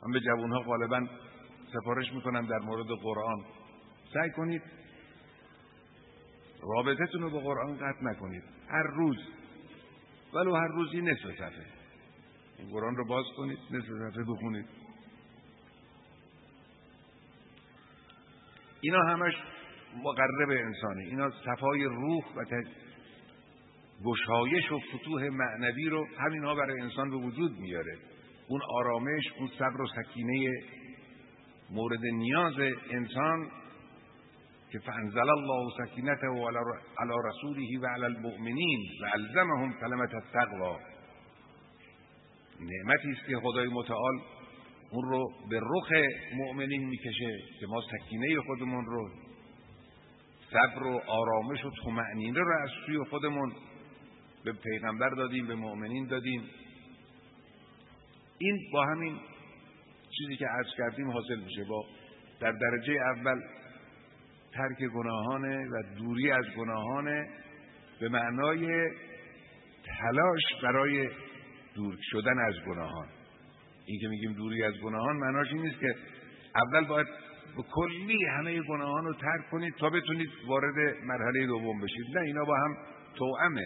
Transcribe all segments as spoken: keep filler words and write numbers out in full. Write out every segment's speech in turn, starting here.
من به جوانها غالبا سفارش میکنم در مورد قرآن، سعی کنید رابطتون رو با قرآن قطع نکنید. هر روز ولو هر روزی نصف صفحه این قرآن رو باز کنید، نصف صفحه بخونید. اینا همش مقرب انسانه. اینا صفای روح و گشایش و فتوح معنوی رو همینها برای انسان به وجود میاره. اون آرامش، اون صبر و سکینه مورد نیاز انسان که فانزل الله سکینته علی رسوله و علی المؤمنین و الزمهم کلمة التقوی. نعمتی است که خدای متعال اون رو به رخ مؤمنین میکشه که ما سکینه خودمون رو، صبر و آرامش و طمأنینه رو از سوی خودمون به پیغمبر دادیم، به مؤمنین دادیم. این با همین چیزی که عرض کردیم حاصل میشه. با در درجه اول ترک گناهانه و دوری از گناهانه به معنای تلاش برای دور شدن از گناهان. این که میگیم دوری از گناهان معناش این نیست که اول باید به کلی همه گناهان رو ترک کنید تا بتونید وارد مرحله دوم بشید. نه، اینا با هم توأمه.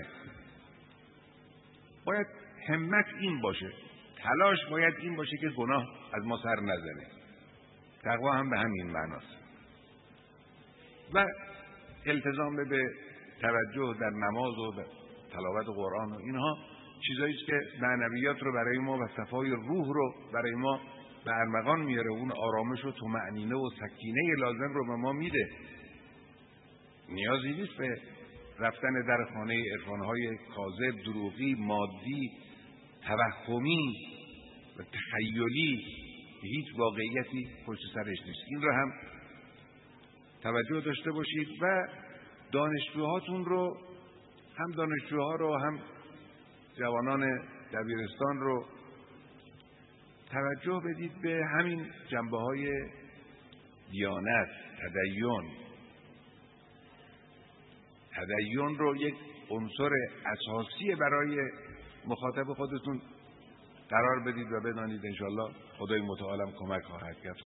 باید همت این باشه، تلاش باید این باشه که گناه از ما سر نزنه. تقوا هم به همین معناست. و التزام به توجه در نماز و تلاوت قرآن و اینها چیزایی است که معنویات رو برای ما و صفای روح رو برای ما به ارمغان میاره. اون آرامش و طمأنینه و سکینه لازم رو به ما میده. نیازی نیست به رفتن در خانه عرفان‌های کاذب، دروغی، مادی، توهمی و تخیلی که هیچ واقعیتی پشت سرش نیست. این رو هم توجه داشته باشید و دانشجوهاتون رو، هم دانشجوها رو هم جوانان دبیرستان رو توجه بدید به همین جنبه‌های دیانت، تدین. تدین رو یک عنصر اساسی برای مخاطب خودتون قرار بدید و بدانید انشاءالله خدای متعالم کمک خواهد کرد.